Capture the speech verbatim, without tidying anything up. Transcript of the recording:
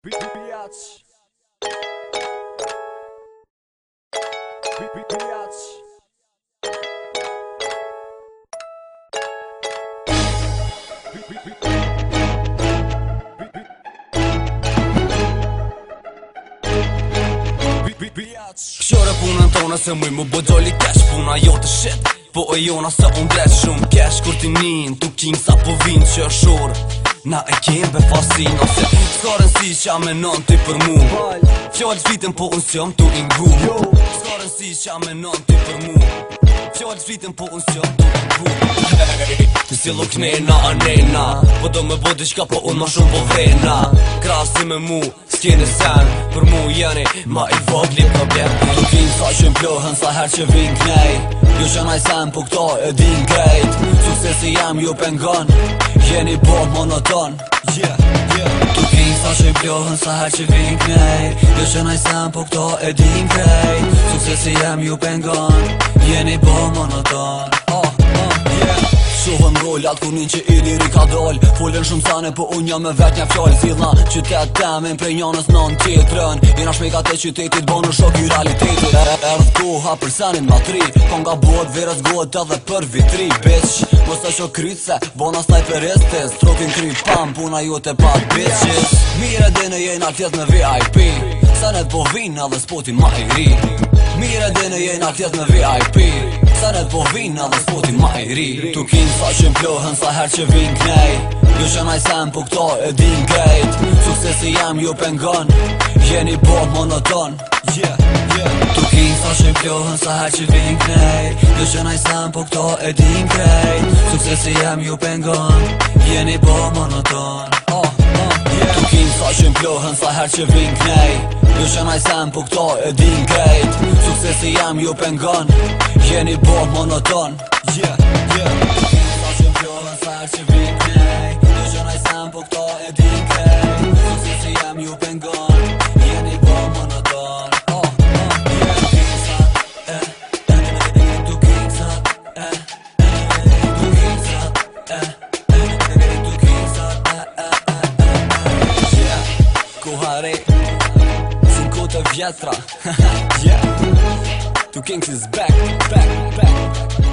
Biatch. Biatch. Kjøre punën tona se muj mu bodoli cash. Puna jo të shit, po e jona se unë blesh shumë cash. Kur ti nin, tu king sa po vin që shorë na e kem be fasin ose s'karën si qa menon ti për mu. Fjallë t'vitin po unë s'jom tu ingu. S'karën si qa menon ti për mu. Fjallë t'vitin po unë s'jom tu ingu. Ti si lo knena a nena, po do me bo diqka po unë ma shumë po vrena. Krasi me mu, s'kjeni sen, për mu jeni ma i vogli problem. Tu kin sa që m'plohën sa her që vin knej. Jo që naj sen po këta e din krejt. Suksesi jam ju pengon, jeni bo monoton. Yeah, yeah. Tu kin sa që m'plohën sa her që vin knej. Jo që naj sen po këta e din krejt. Suksesi jam ju pengon, jeni bo monoton. Oh, oh, yeah. Shohëm rollat kur nin që i liri ka doll. Folën shumë sane po unë jam me vet një fjall. Thidhna qytet temin prej njanës nën tjetrën. Jena shmejkat e qytetit bonë shok i realitetit. Erdh koha për senin ma tri. Kon nga bot verës gohet edhe për vitri. Bitch, mos e shok kryt se bona snajperistis. Strokin kry pam puna ju te pat bitches. Mire dine jena tjet me V I P. Senet po vin edhe spotin ma i ri. Mire dine jena tjet me V I P. Senet po vin edhe spotin ma i ri. Tu kin sa që m'plohën sa her që vin knej. Jo që naj sen po këta e din krejt. Suksesi jam ju pengon, jeni bo monoton. Yeah, yeah. Tu kin sa që m'plohën sa her që vin knej. Jo që naj sen po këta e din krejt. Suksesi jam ju pengon, jeni bo monoton. Oh, oh, yeah. Tu kin sa që m'plohën sa her që vin knej. Jo që naj sen po këta e din krejt. Suksesi jam ju pengon, jeni bo monoton. Yeah, yeah. Tu kin sa që m'plohën sa her që vin knej. Jo që naj sen po këta e din krejt. Suksesi jam ju pengon, jeni bo monoton. Oh, oh, yeah. Tu kin sa, eh, eh, tu kin sa, eh, eh, tu kin sa, eh, eh, tu kin sa, eh, eh, eh, yeah. Koha re, sin kote vjetra. Yeah. Tu Kings is back, back, back.